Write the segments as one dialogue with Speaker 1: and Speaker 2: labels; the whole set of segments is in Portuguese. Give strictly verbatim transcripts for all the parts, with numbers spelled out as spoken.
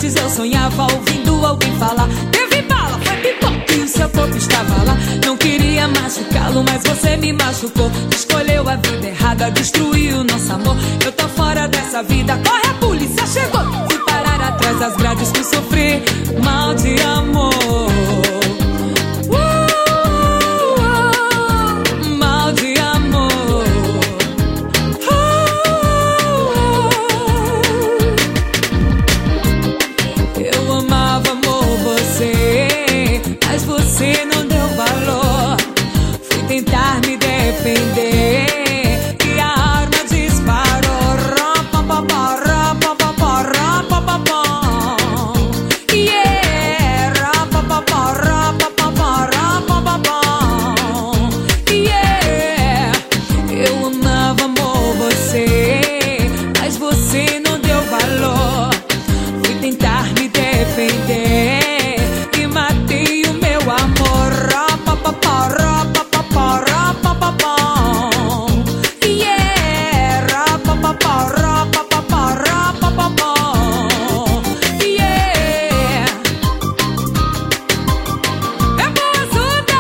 Speaker 1: noites eu sonhava ouvindo alguém falar: teve bala, foi pipoca e o seu corpo estava lá. Não queria machucá-lo, mas você me machucou. Escolheu a vida errada, destruiu nosso amor. Eu tô fora dessa vida, corre, a polícia chegou. Fui parar atrás das grades, fui sofrer mal de amor. Você não deu valor. Fui tentar me defender e a arma disparou. Yeah, yeah. Eu amava, amor, você, mas você não deu valor. Fui tentar me defender e matei o meu amor. Yeah, yeah. É Boazuda.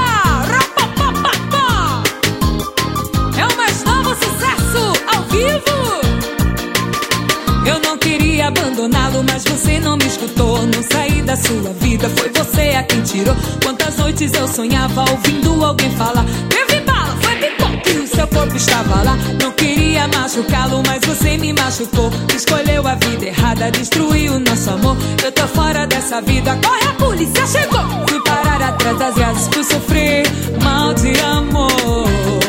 Speaker 1: É o mais novo sucesso ao vivo. Eu não queria abandoná-lo, mas você não me escutou. Não saí da sua vida, foi você a quem tirou. Quantas noites eu sonhava ouvindo alguém falar: teve bala, foi pipoca e o seu corpo estava lá. Não queria machucá-lo, mas você me machucou. Escolheu a vida errada, destruiu nosso amor. Eu tô fora dessa vida, corre, a polícia chegou. Fui parar atrás das grades, fui sofrer mal de amor.